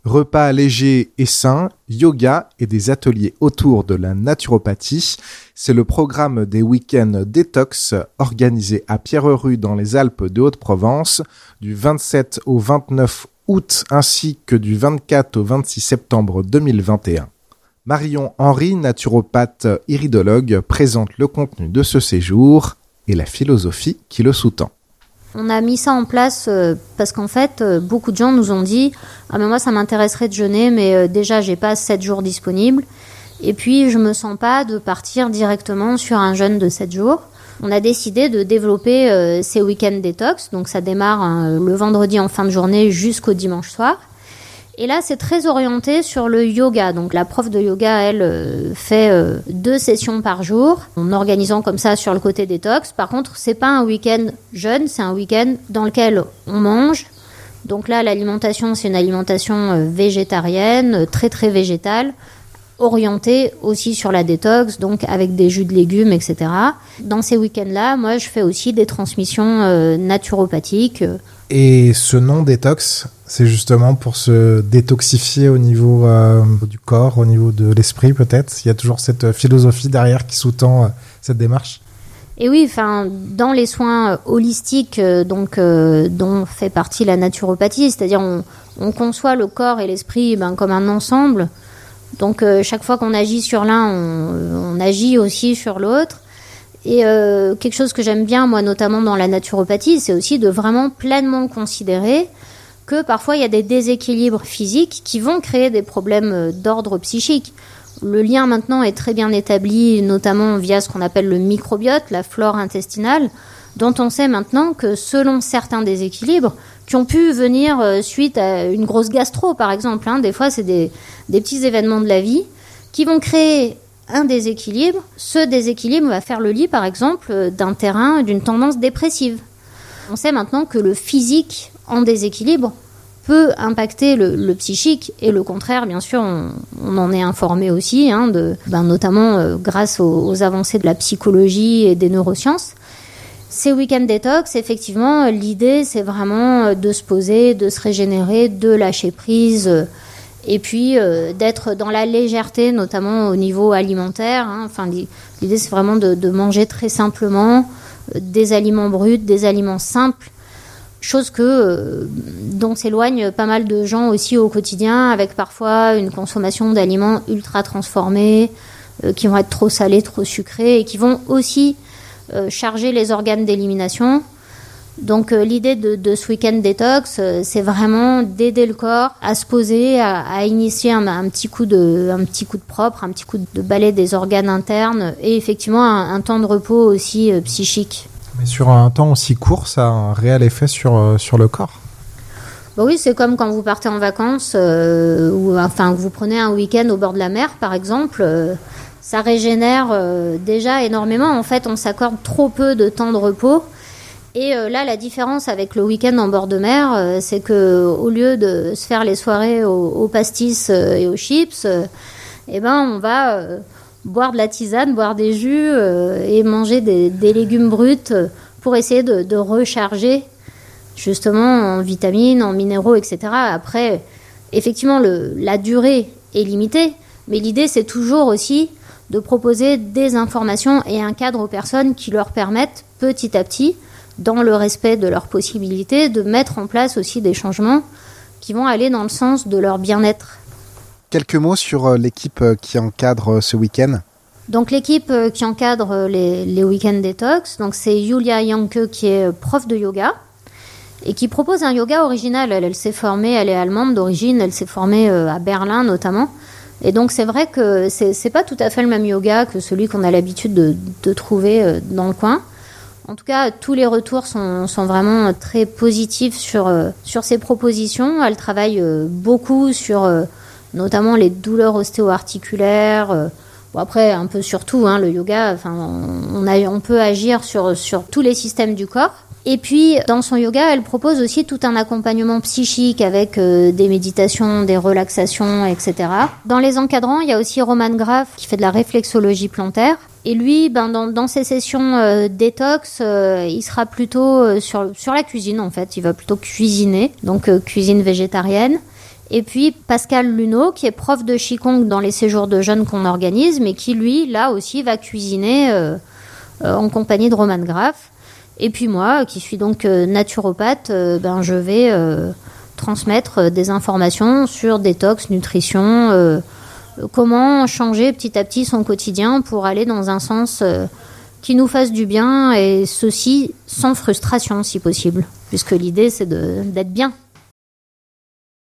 Repas légers et sains, yoga et des ateliers autour de la naturopathie. C'est le programme des week-ends détox organisé à Pierrerue dans les Alpes de Haute-Provence du 27 au 29 août ainsi que du 24 au 26 septembre 2021. Marion Henry, naturopathe iridologue, présente le contenu de ce séjour et la philosophie qui le sous-tend. On a mis ça en place parce qu'en fait, beaucoup de gens nous ont dit « Ah mais moi, ça m'intéresserait de jeûner, mais déjà, j'ai pas 7 jours disponibles. Et puis, je me sens pas de partir directement sur un jeûne de 7 jours. » On a décidé de développer ces week-ends détox. Donc, ça démarre le vendredi en fin de journée jusqu'au dimanche soir. Et là, c'est très orienté sur le yoga. Donc, la prof de yoga, elle, fait 2 sessions par jour, en organisant comme ça sur le côté détox. Par contre, c'est pas un week-end jeûne, c'est un week-end dans lequel on mange. Donc là, l'alimentation, c'est une alimentation végétarienne, très très végétale, orientée aussi sur la détox, donc avec des jus de légumes, etc. Dans ces week-ends-là, moi, je fais aussi des transmissions naturopathiques. Et ce nom détox, c'est justement pour se détoxifier au niveau du corps, au niveau de l'esprit peut-être. Il y a toujours cette philosophie derrière qui sous-tend cette démarche. Et oui, enfin, dans les soins holistiques, dont fait partie la naturopathie, c'est-à-dire on conçoit le corps et l'esprit comme un ensemble. Donc chaque fois qu'on agit sur l'un, on agit aussi sur l'autre. Et quelque chose que j'aime bien, moi, notamment dans la naturopathie, c'est aussi de vraiment pleinement considérer que parfois il y a des déséquilibres physiques qui vont créer des problèmes d'ordre psychique. Le lien maintenant est très bien établi, notamment via ce qu'on appelle le microbiote, la flore intestinale, dont on sait maintenant que selon certains déséquilibres, qui ont pu venir suite à une grosse gastro, par exemple, des fois c'est des petits événements de la vie, qui vont créer un déséquilibre. Ce déséquilibre va faire le lit, par exemple, d'un terrain, d'une tendance dépressive. On sait maintenant que le physique en déséquilibre peut impacter le psychique et le contraire, bien sûr, on en est informé aussi, notamment grâce aux avancées de la psychologie et des neurosciences. Ces week-ends détox, effectivement, l'idée, c'est vraiment de se poser, de se régénérer, de lâcher prise, et puis d'être dans la légèreté, notamment au niveau alimentaire. L'idée, c'est vraiment de manger très simplement, des aliments bruts, des aliments simples, chose dont s'éloignent pas mal de gens aussi au quotidien, avec parfois une consommation d'aliments ultra transformés, qui vont être trop salés, trop sucrés, et qui vont aussi charger les organes d'élimination. Donc l'idée de ce week-end détox, c'est vraiment d'aider le corps à se poser, à initier un petit coup de propre, un petit coup de balai des organes internes, et effectivement un temps de repos aussi psychique. Mais sur un temps aussi court, ça a un réel effet sur le corps. Oui, c'est comme quand vous partez en vacances, que vous prenez un week-end au bord de la mer, par exemple. Ça régénère déjà énormément. En fait, on s'accorde trop peu de temps de repos. Et là, la différence avec le week-end en bord de mer, c'est que au lieu de se faire les soirées aux pastis et aux chips, on va boire de la tisane, boire des jus et manger des légumes bruts pour essayer de recharger justement en vitamines, en minéraux, etc. Après, effectivement, la durée est limitée, mais l'idée, c'est toujours aussi de proposer des informations et un cadre aux personnes qui leur permettent petit à petit, dans le respect de leurs possibilités, de mettre en place aussi des changements qui vont aller dans le sens de leur bien-être. Quelques mots sur l'équipe qui encadre ce week-end. Donc l'équipe qui encadre les week-ends détox, donc c'est Julia Janke qui est prof de yoga et qui propose un yoga original. Elle s'est formée, elle est allemande d'origine, elle s'est formée à Berlin notamment. Et donc c'est vrai que c'est pas tout à fait le même yoga que celui qu'on a l'habitude de trouver dans le coin. En tout cas, tous les retours sont vraiment très positifs sur ces propositions. Elle travaille beaucoup sur notamment les douleurs ostéo-articulaires. Après, un peu sur tout, le yoga, on peut agir sur tous les systèmes du corps. Et puis, dans son yoga, elle propose aussi tout un accompagnement psychique avec des méditations, des relaxations, etc. Dans les encadrants, il y a aussi Roman Graf qui fait de la réflexologie plantaire. Et lui, dans ses sessions détox, il sera plutôt sur la cuisine, en fait. Il va plutôt cuisiner, donc cuisine végétarienne. Et puis Pascal Luneau, qui est prof de Qigong dans les séjours de jeunes qu'on organise, mais qui, lui, là aussi, va cuisiner en compagnie de Romane Graff. Et puis moi, qui suis donc naturopathe, je vais transmettre des informations sur détox, nutrition, comment changer petit à petit son quotidien pour aller dans un sens qui nous fasse du bien, et ceci sans frustration si possible, puisque l'idée c'est d'être bien.